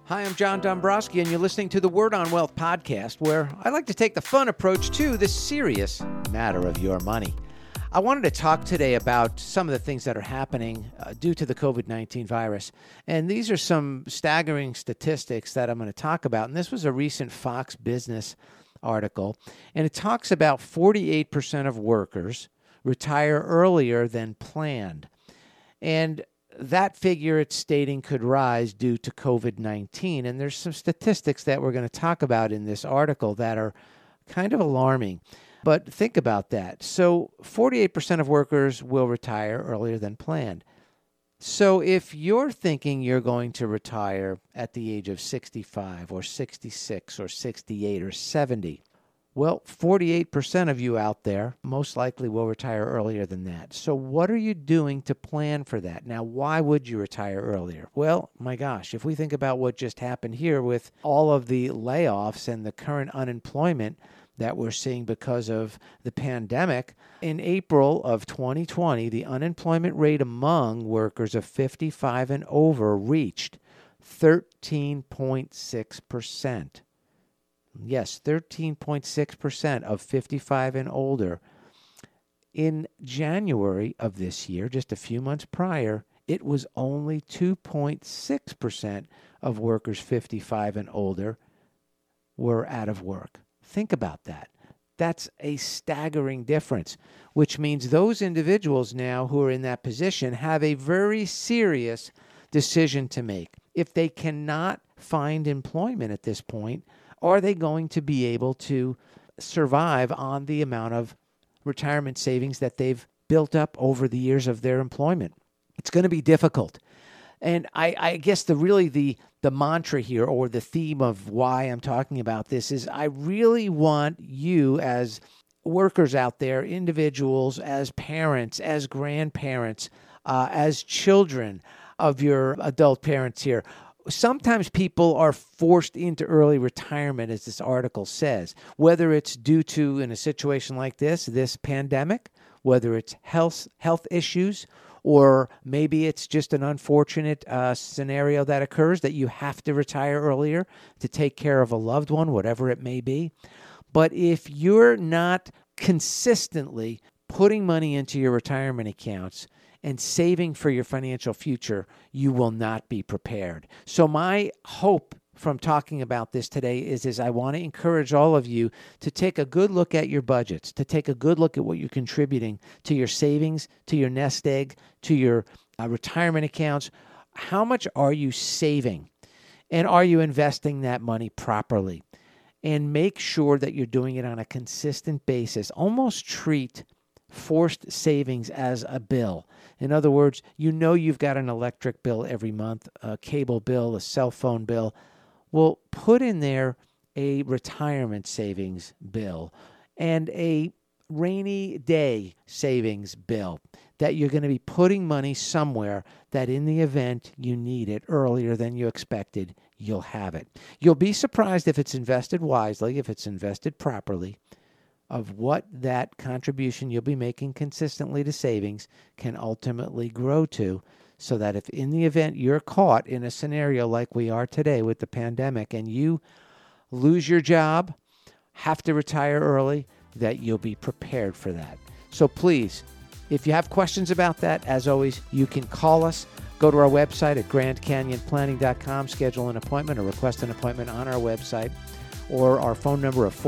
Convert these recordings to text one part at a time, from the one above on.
Hi, I'm John Dombrowski, and you're listening to the Word on Wealth podcast, where I like to take the fun approach to the serious matter of your money. I wanted to talk today about some of the things that are happening due to the COVID-19 virus. And these are some staggering statistics that I'm going to talk about. And this was a recent Fox Business article. And it talks about 48% of workers retire earlier than planned. And that figure, it's stating, could rise due to COVID-19. And there's some statistics that we're going to talk about in this article that are kind of alarming. But think about that. So 48% of workers will retire earlier than planned. So if you're thinking you're going to retire at the age of 65 or 66 or 68 or 70, well, 48% of you out there most likely will retire earlier than that. So what are you doing to plan for that? Now, why would you retire earlier? Well, my gosh, if we think about what just happened here with all of the layoffs and the current unemployment that we're seeing because of the pandemic, in April of 2020, the unemployment rate among workers of 55 and over reached 13.6%. Yes, 13.6% of 55 and older. In January of this year, just a few months prior, it was only 2.6% of workers 55 and older were out of work. Think about that. That's a staggering difference, which means those individuals now who are in that position have a very serious decision to make. If they cannot find employment at this point, are they going to be able to survive on the amount of retirement savings that they've built up over the years of their employment? It's going to be difficult. And I guess the mantra here, or the theme of why I'm talking about this, is I really want you as workers out there, individuals, as parents, as grandparents, as children of your adult parents here. Sometimes people are forced into early retirement, as this article says, whether it's due to, in a situation like this pandemic, whether it's health issues, or maybe it's just an unfortunate scenario that occurs that you have to retire earlier to take care of a loved one, whatever it may be. But if you're not consistently putting money into your retirement accounts and saving for your financial future, you will not be prepared. So my hope from talking about this today is I want to encourage all of you to take a good look at your budgets, to take a good look at what you're contributing to your savings, to your nest egg, to your retirement accounts. How much are you saving? And are you investing that money properly? And make sure that you're doing it on a consistent basis. Almost treat forced savings as a bill. In other words, you know you've got an electric bill every month, a cable bill, a cell phone bill. Well, put in there a retirement savings bill and a rainy day savings bill that you're going to be putting money somewhere that in the event you need it earlier than you expected, you'll have it. You'll be surprised if it's invested wisely, if it's invested properly, of what that contribution you'll be making consistently to savings can ultimately grow to, so that if in the event you're caught in a scenario like we are today with the pandemic and you lose your job, have to retire early, that you'll be prepared for that. So please, if you have questions about that, as always, you can call us. Go to our website at grandcanyonplanning.com, schedule an appointment or request an appointment on our website, or our phone number of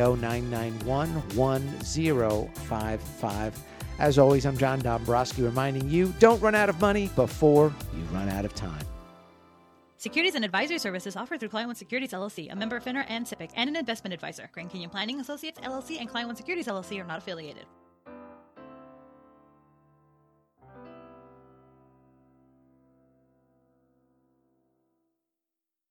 480-991-1055. As always, I'm John Dombrowski reminding you, don't run out of money before you run out of time. Securities and advisory services offered through Client One Securities LLC, a member of FINRA and SIPC, and an investment advisor. Grand Canyon Planning Associates LLC and Client One Securities LLC are not affiliated.